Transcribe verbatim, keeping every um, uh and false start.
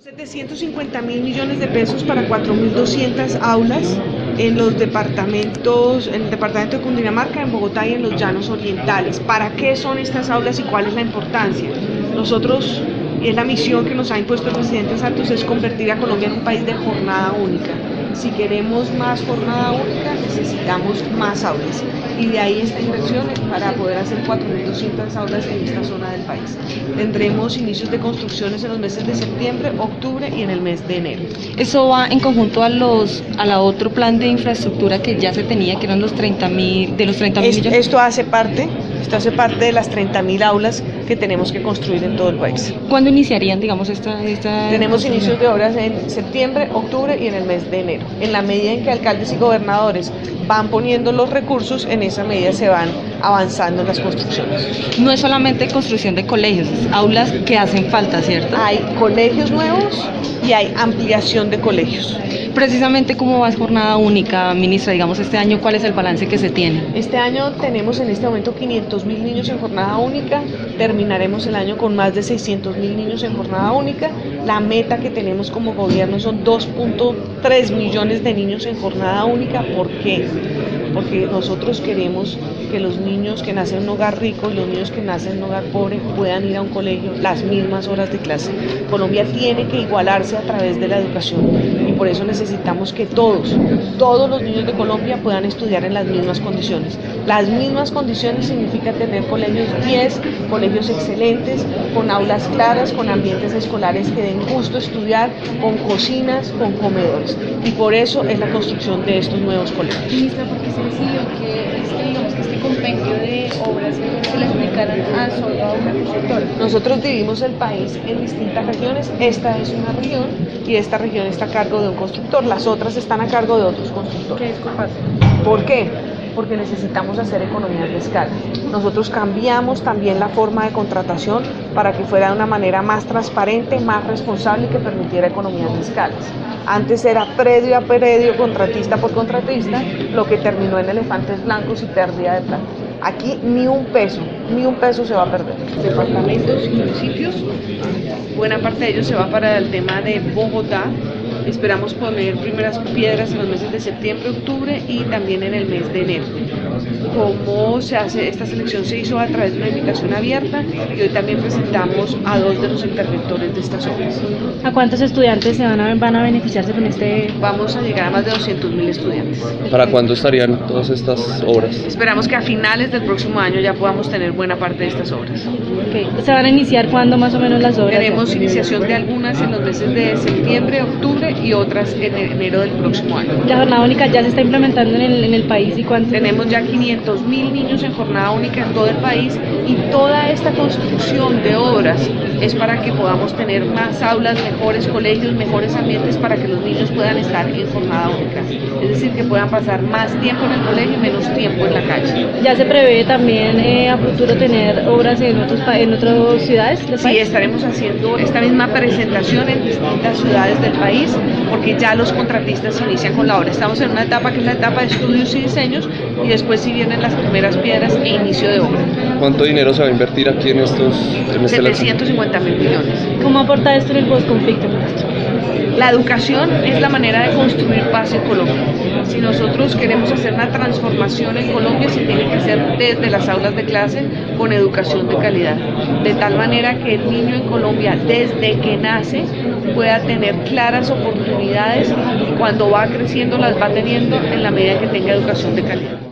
setecientos cincuenta mil millones de pesos para cuatro mil doscientas aulas en los departamentos, en el departamento de Cundinamarca, en Bogotá y en los Llanos Orientales. ¿Para qué son estas aulas y cuál es la importancia? Nosotros, y es la misión que nos ha impuesto el presidente Santos, es convertir a Colombia en un país de jornada única. Si queremos más jornada única, necesitamos más aulas. Y de ahí esta inversión para poder hacer cuatro mil doscientas aulas en esta zona del país. Tendremos inicios de construcciones en los meses de septiembre, octubre y en el mes de enero. Eso va en conjunto a los a la otro plan de infraestructura que ya se tenía, que eran los treinta mil, de los treinta mil millones. Esto hace parte, esto hace parte de las treinta mil aulas que tenemos que construir en todo el país. ¿Cuándo iniciarían, digamos, esta, esta Tenemos inicios de obras en septiembre, octubre y en el mes de enero. En la medida en que alcaldes y gobernadores van poniendo los recursos, en esa medida se van avanzando en las construcciones. No es solamente construcción de colegios, es aulas que hacen falta, ¿cierto? Hay colegios nuevos y hay ampliación de colegios. Precisamente, ¿cómo va jornada única, ministra? Digamos, este año, ¿cuál es el balance que se tiene? Este año tenemos en este momento quinientos mil niños en jornada única, terminaremos el año con más de seiscientos mil niños en jornada única. La meta que tenemos como gobierno son dos punto tres millones de niños en jornada única. ¿Por qué? Porque nosotros queremos que los niños que nacen en un hogar rico y los niños que nacen en un hogar pobre puedan ir a un colegio las mismas horas de clase. Colombia tiene que igualarse a través de la educación y por eso necesitamos que todos, todos los niños de Colombia puedan estudiar en las mismas condiciones. Las mismas condiciones significa tener colegios diez, colegios excelentes, con aulas claras, con ambientes escolares que den gusto estudiar, con cocinas, con comedores. Y por eso es la construcción de estos nuevos colegios. Ministra, ¿por qué se decidió que este, digamos, que este compendio de obras se les dedicaran a solo a una constructora? Nosotros dividimos el país en distintas regiones. Esta es una región y esta región está a cargo de un constructor, las otras están a cargo de otros constructores. ¿Qué es compacto? ¿Por qué? Porque necesitamos hacer economías de escala. Nosotros cambiamos también la forma de contratación para que fuera de una manera más transparente, más responsable y que permitiera economías de escala. Antes era predio a predio, contratista por contratista, lo que terminó en elefantes blancos y pérdida de plata. Aquí ni un peso, ni un peso se va a perder. Departamentos y municipios, buena parte de ellos se va para el tema de Bogotá. Esperamos poner primeras piedras en los meses de septiembre, octubre y también en el mes de enero. ¿Cómo se hace? Esta selección se hizo a través de una invitación abierta y hoy también presentamos a dos de los interventores de estas obras. ¿A cuántos estudiantes se van a, van a beneficiarse con este? Vamos a llegar a más de doscientos mil estudiantes. ¿Para cuándo estarían todas estas obras? Esperamos que a finales del próximo año ya podamos tener buena parte de estas obras. Okay. ¿Se van a iniciar cuándo más o menos las obras? Tenemos iniciación de algunas en los meses de septiembre, octubre y otras en enero del próximo año. ¿La jornada única ya se está implementando en el, en el país y cuánto? Tenemos ya quinientos mil niños en jornada única en todo el país y toda esta construcción de obras es para que podamos tener más aulas, mejores colegios, mejores ambientes para que los niños puedan estar en jornada única. Es decir, que puedan pasar más tiempo en el colegio y menos tiempo en la calle. ¿Ya se prevé también eh, a futuro tener obras en, otros, en otras ciudades del Sí, país? estaremos haciendo esta misma presentación en distintas ciudades del país porque ya los contratistas inician con la obra. Estamos en una etapa que es la etapa de estudios y diseños y después sí vienen las primeras piedras e inicio de obra. ¿Cuánto dinero se va a invertir aquí en estos? En este setecientos cincuenta mil millones. ¿Cómo aporta esto en el posconflicto, ministro? La educación es la manera de construir paz en Colombia. Si nosotros queremos hacer una transformación en Colombia, se tiene que hacer desde las aulas de clase con educación de calidad. De tal manera que el niño en Colombia, desde que nace, pueda tener claras oportunidades y cuando va creciendo las va teniendo en la medida que tenga educación de calidad.